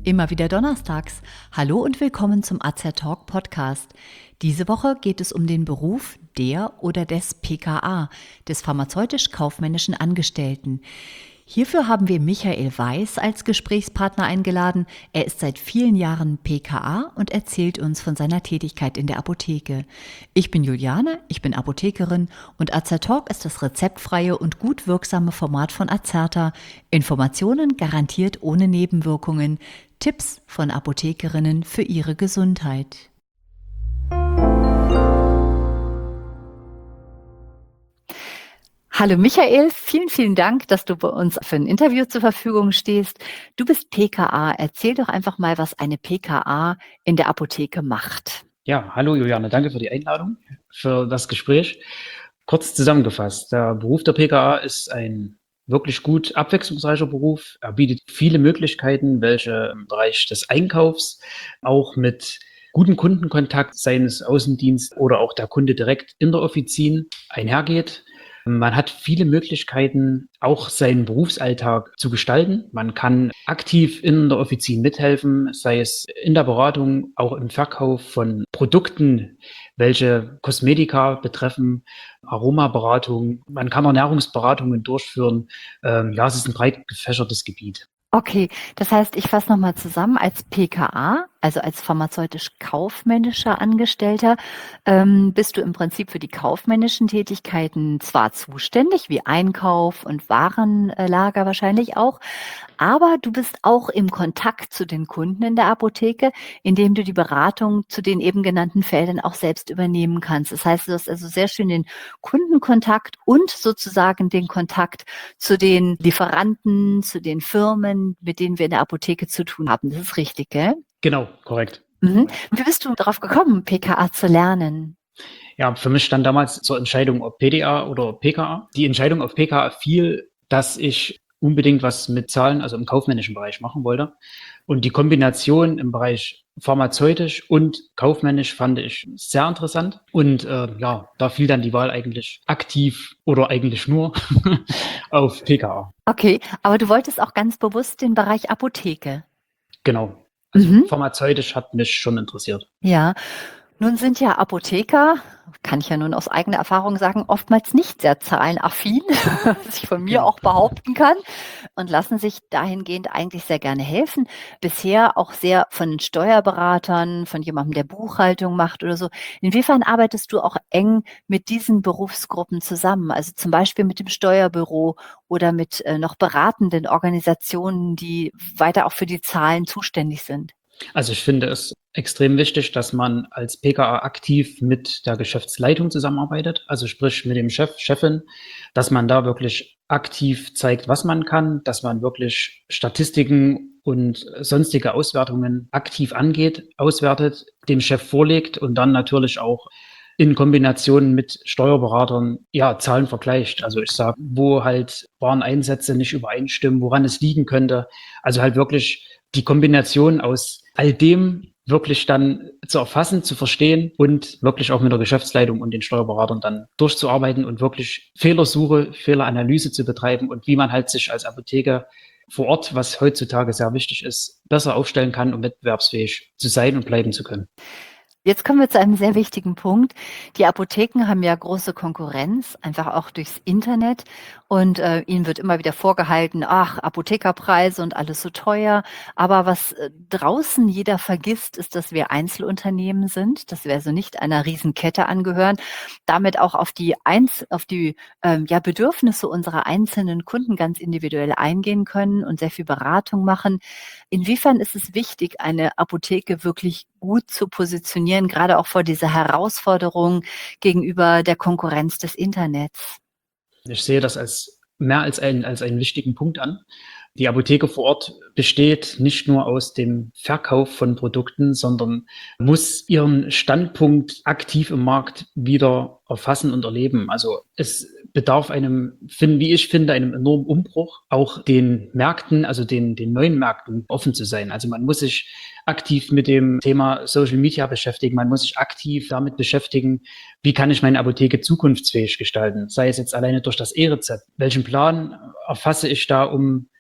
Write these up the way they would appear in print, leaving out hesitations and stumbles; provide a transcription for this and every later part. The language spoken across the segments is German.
Immer wieder donnerstags. Hallo und willkommen zum AZTalk Podcast. Diese Woche geht es um den Beruf der oder des PKA, des pharmazeutisch-kaufmännischen Angestellten. Hierfür haben wir Michael Weiß als Gesprächspartner eingeladen. Er ist seit vielen Jahren PKA und erzählt uns von seiner Tätigkeit in der Apotheke. Ich bin Juliane, ich bin Apothekerin und AZTalk ist das rezeptfreie und gut wirksame Format von Azerta. Informationen garantiert ohne Nebenwirkungen. Tipps von Apothekerinnen für ihre Gesundheit. Hallo Michael, vielen, vielen Dank, dass du bei uns für ein Interview zur Verfügung stehst. Du bist PKA. Erzähl doch einfach mal, was eine PKA in der Apotheke macht. Ja, hallo Juliane, danke für die Einladung, für das Gespräch. Kurz zusammengefasst, der Beruf der PKA ist ein wirklich gut abwechslungsreicher Beruf. Er bietet viele Möglichkeiten, welche im Bereich des Einkaufs auch mit gutem Kundenkontakt seines Außendienst oder auch der Kunde direkt in der Offizin einhergeht. Man hat viele Möglichkeiten, auch seinen Berufsalltag zu gestalten. Man kann aktiv in der Offizin mithelfen, sei es in der Beratung, auch im Verkauf von Produkten, welche Kosmetika betreffen, Aromaberatung. Man kann Ernährungsberatungen durchführen. Es ist ein breit gefächertes Gebiet. Okay, das heißt, ich fasse nochmal zusammen, als PKA, also als pharmazeutisch-kaufmännischer Angestellter, bist du im Prinzip für die kaufmännischen Tätigkeiten zwar zuständig, wie Einkauf und Warenlager wahrscheinlich auch, aber du bist auch im Kontakt zu den Kunden in der Apotheke, indem du die Beratung zu den eben genannten Feldern auch selbst übernehmen kannst. Das heißt, du hast also sehr schön den Kundenkontakt und sozusagen den Kontakt zu den Lieferanten, zu den Firmen, mit denen wir in der Apotheke zu tun haben. Das ist richtig, gell? Genau, korrekt. Mhm. Wie bist du darauf gekommen, PKA zu lernen? Ja, für mich stand damals zur Entscheidung, ob PDA oder PKA. Die Entscheidung auf PKA fiel, dass ich unbedingt was mit Zahlen, also im kaufmännischen Bereich machen wollte. Und die Kombination im Bereich pharmazeutisch und kaufmännisch fand ich sehr interessant. Und da fiel dann die Wahl eigentlich aktiv oder eigentlich nur auf PKA. Okay, aber du wolltest auch ganz bewusst den Bereich Apotheke. Genau. Also pharmazeutisch hat mich schon interessiert. Ja. Nun sind ja Apotheker, kann ich ja nun aus eigener Erfahrung sagen, oftmals nicht sehr zahlenaffin, was ich von mir auch behaupten kann, und lassen sich dahingehend eigentlich sehr gerne helfen. Bisher auch sehr von den Steuerberatern, von jemandem, der Buchhaltung macht oder so. Inwiefern arbeitest du auch eng mit diesen Berufsgruppen zusammen? Also zum Beispiel mit dem Steuerbüro oder mit noch beratenden Organisationen, die weiter auch für die Zahlen zuständig sind? Also ich finde es extrem wichtig, dass man als PKA aktiv mit der Geschäftsleitung zusammenarbeitet, also sprich mit dem Chef, Chefin, dass man da wirklich aktiv zeigt, was man kann, dass man wirklich Statistiken und sonstige Auswertungen aktiv angeht, auswertet, dem Chef vorlegt und dann natürlich auch in Kombination mit Steuerberatern Zahlen vergleicht. Also ich sage, wo halt Wareneinsätze nicht übereinstimmen, woran es liegen könnte. Also halt wirklich die Kombination aus all dem wirklich dann zu erfassen, zu verstehen und wirklich auch mit der Geschäftsleitung und den Steuerberatern dann durchzuarbeiten und wirklich Fehlersuche, Fehleranalyse zu betreiben und wie man halt sich als Apotheker vor Ort, was heutzutage sehr wichtig ist, besser aufstellen kann, um wettbewerbsfähig zu sein und bleiben zu können. Jetzt kommen wir zu einem sehr wichtigen Punkt. Die Apotheken haben ja große Konkurrenz, einfach auch durchs Internet. Und ihnen wird immer wieder vorgehalten, ach, Apothekerpreise und alles so teuer. Aber was draußen jeder vergisst, ist, dass wir Einzelunternehmen sind, dass wir also nicht einer Riesenkette angehören, damit auch auf die Bedürfnisse unserer einzelnen Kunden ganz individuell eingehen können und sehr viel Beratung machen. Inwiefern ist es wichtig, eine Apotheke wirklich gut zu positionieren, gerade auch vor dieser Herausforderung gegenüber der Konkurrenz des Internets? Ich sehe das als mehr als einen wichtigen Punkt an. Die Apotheke vor Ort besteht nicht nur aus dem Verkauf von Produkten, sondern muss ihren Standpunkt aktiv im Markt wieder erfassen und erleben. Also es bedarf einem enormen Umbruch, auch den Märkten, also den neuen Märkten offen zu sein. Also man muss sich aktiv mit dem Thema Social Media beschäftigen. Man muss sich aktiv damit beschäftigen, wie kann ich meine Apotheke zukunftsfähig gestalten? Sei es jetzt alleine durch das E-Rezept. Welchen Plan erfasse ich da, um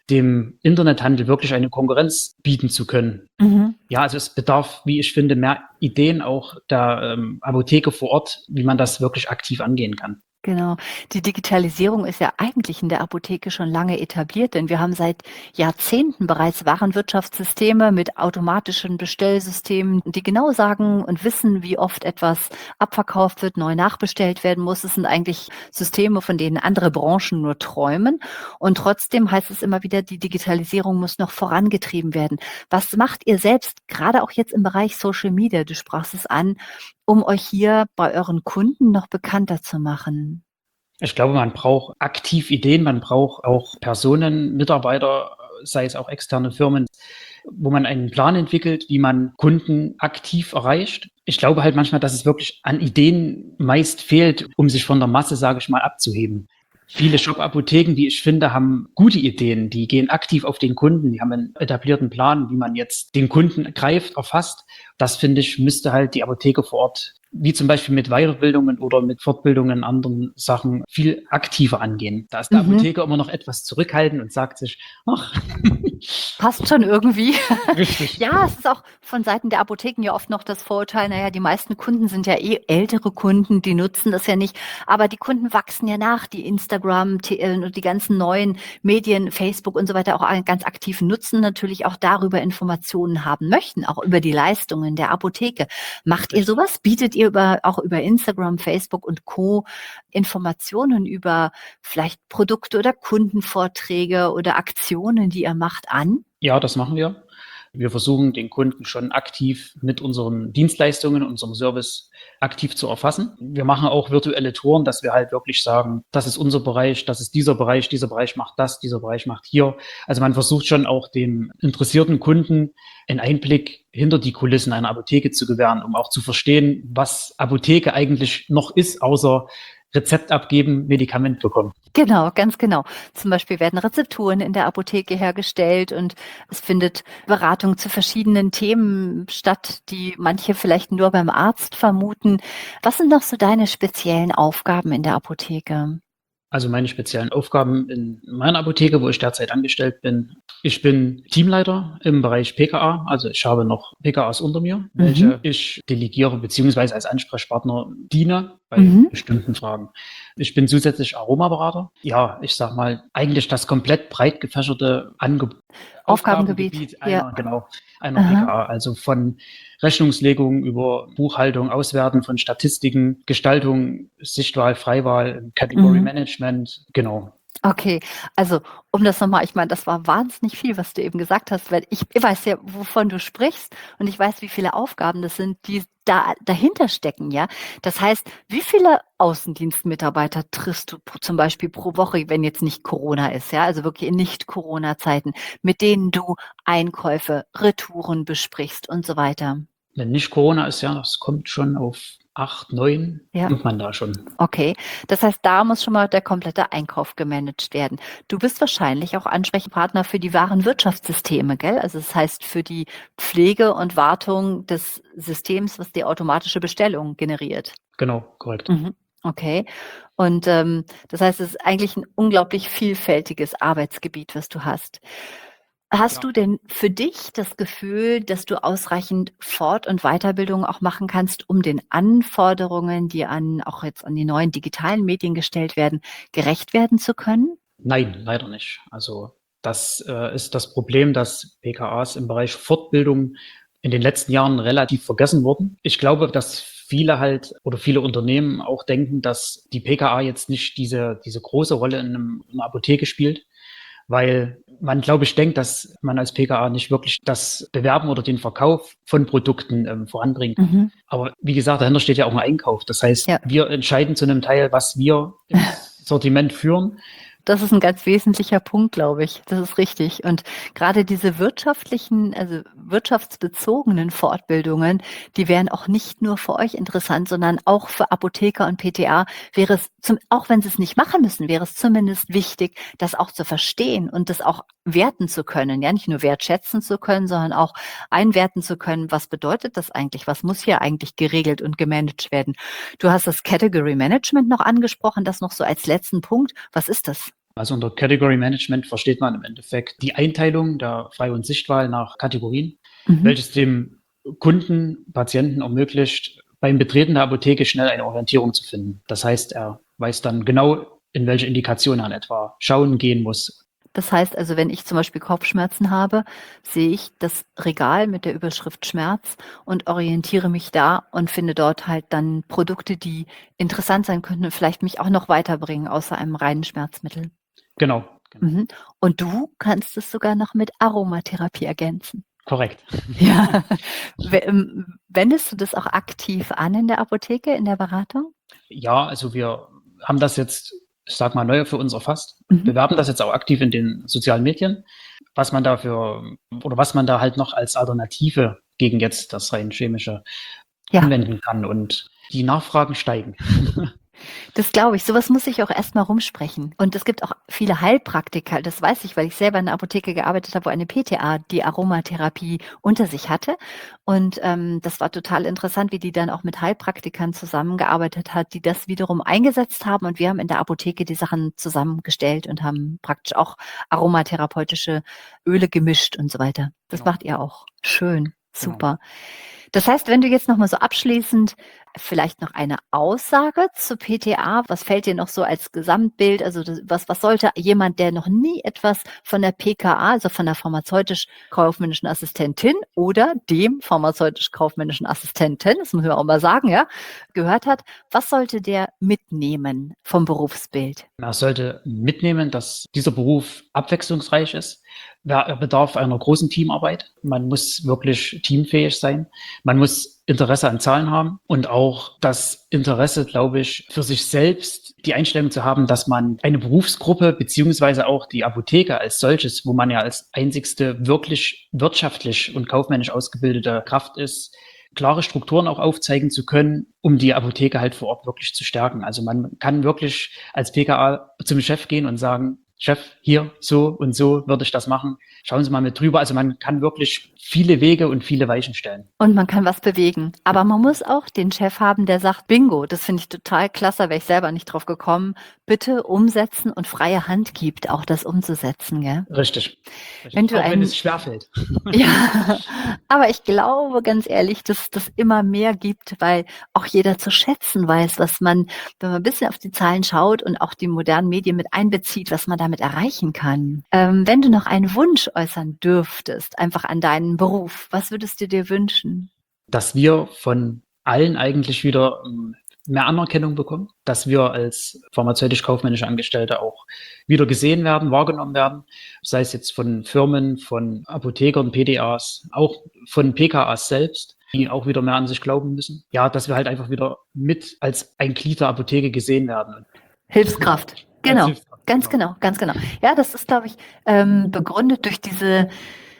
dem Internethandel wirklich eine Konkurrenz bieten zu können. Mhm. Ja, also es bedarf, wie ich finde, mehr Ideen auch der Apotheke vor Ort, wie man das wirklich aktiv angehen kann. Genau. Die Digitalisierung ist ja eigentlich in der Apotheke schon lange etabliert, denn wir haben seit Jahrzehnten bereits Warenwirtschaftssysteme mit automatischen Bestellsystemen, die genau sagen und wissen, wie oft etwas abverkauft wird, neu nachbestellt werden muss. Es sind eigentlich Systeme, von denen andere Branchen nur träumen. Und trotzdem heißt es immer wieder, die Digitalisierung muss noch vorangetrieben werden. Was macht ihr selbst, gerade auch jetzt im Bereich Social Media, du sprachst es an, um euch hier bei euren Kunden noch bekannter zu machen? Ich glaube, man braucht aktiv Ideen, man braucht auch Personen, Mitarbeiter, sei es auch externe Firmen, wo man einen Plan entwickelt, wie man Kunden aktiv erreicht. Ich glaube halt manchmal, dass es wirklich an Ideen meist fehlt, um sich von der Masse, sage ich mal, abzuheben. Viele Shop-Apotheken, die ich finde, haben gute Ideen. Die gehen aktiv auf den Kunden. Die haben einen etablierten Plan, wie man jetzt den Kunden greift, erfasst. Das, finde ich, müsste halt die Apotheke vor Ort, wie zum Beispiel mit Weiterbildungen oder mit Fortbildungen, anderen Sachen, viel aktiver angehen. Da ist der Apotheker immer noch etwas zurückhaltend und sagt sich, ach, Passt schon irgendwie. richtig. Ja, es ist auch von Seiten der Apotheken ja oft noch das Vorurteil, naja, die meisten Kunden sind ja eh ältere Kunden, die nutzen das ja nicht. Aber die Kunden wachsen ja nach, die Instagram, und die ganzen neuen Medien, Facebook und so weiter auch ganz aktiv nutzen, natürlich auch darüber Informationen haben möchten, auch über die Leistungen der Apotheke. Macht ihr sowas? Bietet ihr auch über Instagram, Facebook und Co. Informationen über vielleicht Produkte oder Kundenvorträge oder Aktionen, die ihr macht, an? Ja, das machen wir. Wir versuchen, den Kunden schon aktiv mit unseren Dienstleistungen, unserem Service aktiv zu erfassen. Wir machen auch virtuelle Touren, dass wir halt wirklich sagen, das ist unser Bereich, das ist dieser Bereich macht das, dieser Bereich macht hier. Also man versucht schon auch dem interessierten Kunden einen Einblick hinter die Kulissen einer Apotheke zu gewähren, um auch zu verstehen, was Apotheke eigentlich noch ist, außer Rezept abgeben, Medikament bekommen. Genau, ganz genau. Zum Beispiel werden Rezepturen in der Apotheke hergestellt und es findet Beratung zu verschiedenen Themen statt, die manche vielleicht nur beim Arzt vermuten. Was sind noch so deine speziellen Aufgaben in der Apotheke? Also meine speziellen Aufgaben in meiner Apotheke, wo ich derzeit angestellt bin. Ich bin Teamleiter im Bereich PKA, also ich habe noch PKAs unter mir, welche ich delegiere bzw. als Ansprechpartner diene bei bestimmten Fragen. Ich bin zusätzlich Aromaberater. Ja, ich sag mal, eigentlich das komplett breit gefächerte Aufgabengebiet Ja. einer PKA, also von Rechnungslegung über Buchhaltung, Auswerten von Statistiken, Gestaltung, Sichtwahl, Freiwahl, Category Management, genau. Okay, also um das nochmal, ich meine, das war wahnsinnig viel, was du eben gesagt hast, weil ich weiß ja, wovon du sprichst und ich weiß, wie viele Aufgaben das sind, die dahinter stecken, ja. Das heißt, wie viele Außendienstmitarbeiter triffst du zum Beispiel pro Woche, wenn jetzt nicht Corona ist, ja, also wirklich in Nicht-Corona-Zeiten, mit denen du Einkäufe, Retouren besprichst und so weiter? Wenn nicht Corona ist, ja, das kommt schon auf 8, 9, Ja. kommt man da schon. Okay, das heißt, da muss schon mal der komplette Einkauf gemanagt werden. Du bist wahrscheinlich auch Ansprechpartner für die Warenwirtschaftssysteme, gell? Also das heißt für die Pflege und Wartung des Systems, was die automatische Bestellung generiert. Genau, korrekt. Okay. Und das heißt, es ist eigentlich ein unglaublich vielfältiges Arbeitsgebiet, was du hast. Hast du denn für dich das Gefühl, dass du ausreichend Fort- und Weiterbildung auch machen kannst, um den Anforderungen, die auch jetzt an die neuen digitalen Medien gestellt werden, gerecht werden zu können? Nein, leider nicht. Also das ist das Problem, dass PKAs im Bereich Fortbildung in den letzten Jahren relativ vergessen wurden. Ich glaube, dass viele halt oder viele Unternehmen auch denken, dass die PKA jetzt nicht diese große Rolle in einer Apotheke spielt, weil man, glaube ich, denkt, dass man als PKA nicht wirklich das Bewerben oder den Verkauf von Produkten voranbringt. Aber wie gesagt, dahinter steht ja auch ein Einkauf. Das heißt, wir entscheiden zu einem Teil, was wir ins Sortiment führen. Das ist ein ganz wesentlicher Punkt, glaube ich. Das ist richtig. Und gerade diese also wirtschaftsbezogenen Fortbildungen, die wären auch nicht nur für euch interessant, sondern auch für Apotheker und PTA wäre es, auch wenn sie es nicht machen müssen, wäre es zumindest wichtig, das auch zu verstehen und das auch werten zu können. Ja, nicht nur wertschätzen zu können, sondern auch einwerten zu können. Was bedeutet das eigentlich? Was muss hier eigentlich geregelt und gemanagt werden? Du hast das Category Management noch angesprochen, das noch so als letzten Punkt. Was ist das? Also unter Category Management versteht man im Endeffekt die Einteilung der Frei- und Sichtwahl nach Kategorien, welches dem Kunden, Patienten ermöglicht, beim Betreten der Apotheke schnell eine Orientierung zu finden. Das heißt, er weiß dann genau, in welche Indikation er in etwa schauen gehen muss. Das heißt also, wenn ich zum Beispiel Kopfschmerzen habe, sehe ich das Regal mit der Überschrift Schmerz und orientiere mich da und finde dort halt dann Produkte, die interessant sein könnten und vielleicht mich auch noch weiterbringen, außer einem reinen Schmerzmittel. Genau. Mhm. Und du kannst es sogar noch mit Aromatherapie ergänzen. Korrekt. Ja. Wendest du das auch aktiv an in der Apotheke, in der Beratung? Ja, also wir haben das jetzt, ich sag mal, neu für uns erfasst. Bewerben das jetzt auch aktiv in den sozialen Medien, was man was man da halt noch als Alternative gegen jetzt das rein chemische anwenden kann, und die Nachfragen steigen. Das glaube ich. Sowas muss ich auch erstmal rumsprechen. Und es gibt auch viele Heilpraktiker, das weiß ich, weil ich selber in einer Apotheke gearbeitet habe, wo eine PTA die Aromatherapie unter sich hatte. Und das war total interessant, wie die dann auch mit Heilpraktikern zusammengearbeitet hat, die das wiederum eingesetzt haben. Und wir haben in der Apotheke die Sachen zusammengestellt und haben praktisch auch aromatherapeutische Öle gemischt und so weiter. Das macht ihr auch. Schön. Super. Das heißt, wenn du jetzt noch mal so abschließend vielleicht noch eine Aussage zu PTA, was fällt dir noch so als Gesamtbild? Also was sollte jemand, der noch nie etwas von der PKA, also von der pharmazeutisch-kaufmännischen Assistentin oder dem pharmazeutisch-kaufmännischen Assistenten, das müssen wir auch mal sagen, ja, gehört hat, was sollte der mitnehmen vom Berufsbild? Er sollte mitnehmen, dass dieser Beruf abwechslungsreich ist. Er bedarf einer großen Teamarbeit. Man muss wirklich teamfähig sein. Man muss Interesse an Zahlen haben und auch das Interesse, glaube ich, für sich selbst die Einstellung zu haben, dass man eine Berufsgruppe beziehungsweise auch die Apotheke als solches, wo man ja als einzigste wirklich wirtschaftlich und kaufmännisch ausgebildete Kraft ist, klare Strukturen auch aufzeigen zu können, um die Apotheke halt vor Ort wirklich zu stärken. Also man kann wirklich als PKA zum Chef gehen und sagen, Chef, hier, so und so würde ich das machen. Schauen Sie mal mit drüber. Also man kann wirklich viele Wege und viele Weichen stellen. Und man kann was bewegen. Aber man muss auch den Chef haben, der sagt, Bingo, das finde ich total klasse, wäre ich selber nicht drauf gekommen. Bitte umsetzen und freie Hand gibt, auch das umzusetzen. Gell? Richtig. Wenn wenn es schwerfällt. Ja, aber ich glaube ganz ehrlich, dass das immer mehr gibt, weil auch jeder zu schätzen weiß, was man, wenn man ein bisschen auf die Zahlen schaut und auch die modernen Medien mit einbezieht, was man damit erreichen kann. Wenn du noch einen Wunsch äußern dürftest, einfach an deinen Beruf, was würdest du dir wünschen? Dass wir von allen eigentlich wieder mehr Anerkennung bekommen, dass wir als pharmazeutisch-kaufmännische Angestellte auch wieder gesehen werden, wahrgenommen werden, sei es jetzt von Firmen, von Apothekern, PDAs, auch von PKAs selbst, die auch wieder mehr an sich glauben müssen. Ja, dass wir halt einfach wieder mit als ein Glied der Apotheke gesehen werden. Hilfskraft. Genau. Ganz genau. Ja, das ist, glaube ich, begründet durch diese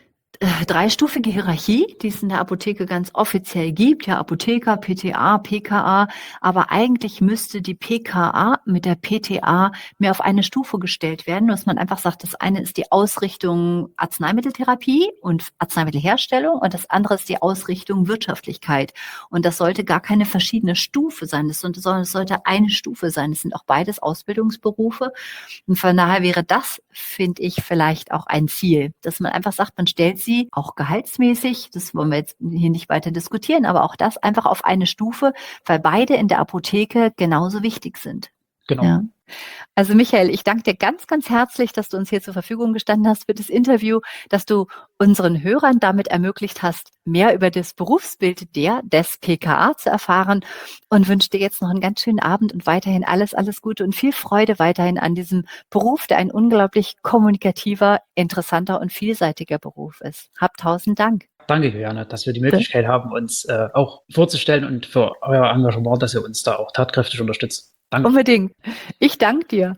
dreistufige Hierarchie, die es in der Apotheke ganz offiziell gibt, ja, Apotheker, PTA, PKA, aber eigentlich müsste die PKA mit der PTA mehr auf eine Stufe gestellt werden, dass man einfach sagt, das eine ist die Ausrichtung Arzneimitteltherapie und Arzneimittelherstellung und das andere ist die Ausrichtung Wirtschaftlichkeit. Und das sollte gar keine verschiedene Stufe sein, sondern es sollte eine Stufe sein. Es sind auch beides Ausbildungsberufe. Und von daher wäre das, finde ich, vielleicht auch ein Ziel, dass man einfach sagt, man stellt sie auch gehaltsmäßig, das wollen wir jetzt hier nicht weiter diskutieren, aber auch das einfach auf eine Stufe, weil beide in der Apotheke genauso wichtig sind. Genau. Ja. Also Michael, ich danke dir ganz, ganz herzlich, dass du uns hier zur Verfügung gestanden hast für das Interview, dass du unseren Hörern damit ermöglicht hast, mehr über das Berufsbild des PKA zu erfahren und wünsche dir jetzt noch einen ganz schönen Abend und weiterhin alles, alles Gute und viel Freude weiterhin an diesem Beruf, der ein unglaublich kommunikativer, interessanter und vielseitiger Beruf ist. Hab 1000 Dank. Danke, Juliane, dass wir die Möglichkeit haben, uns auch vorzustellen und für euer Engagement, dass ihr uns da auch tatkräftig unterstützt. Danke. Unbedingt. Ich danke dir.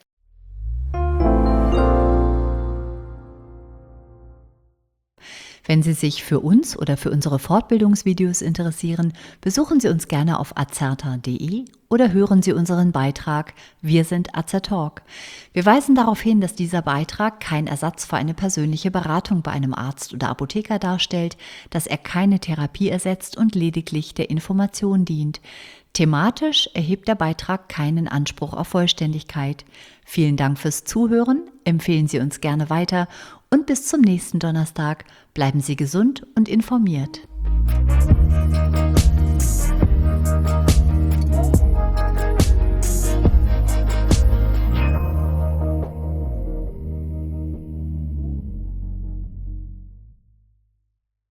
Wenn Sie sich für uns oder für unsere Fortbildungsvideos interessieren, besuchen Sie uns gerne auf azerta.de oder hören Sie unseren Beitrag Wir sind Azertalk. Wir weisen darauf hin, dass dieser Beitrag kein Ersatz für eine persönliche Beratung bei einem Arzt oder Apotheker darstellt, dass er keine Therapie ersetzt und lediglich der Information dient. Thematisch erhebt der Beitrag keinen Anspruch auf Vollständigkeit. Vielen Dank fürs Zuhören. empfehlen Sie uns gerne weiter und bis zum nächsten Donnerstag. Bleiben Sie gesund und informiert.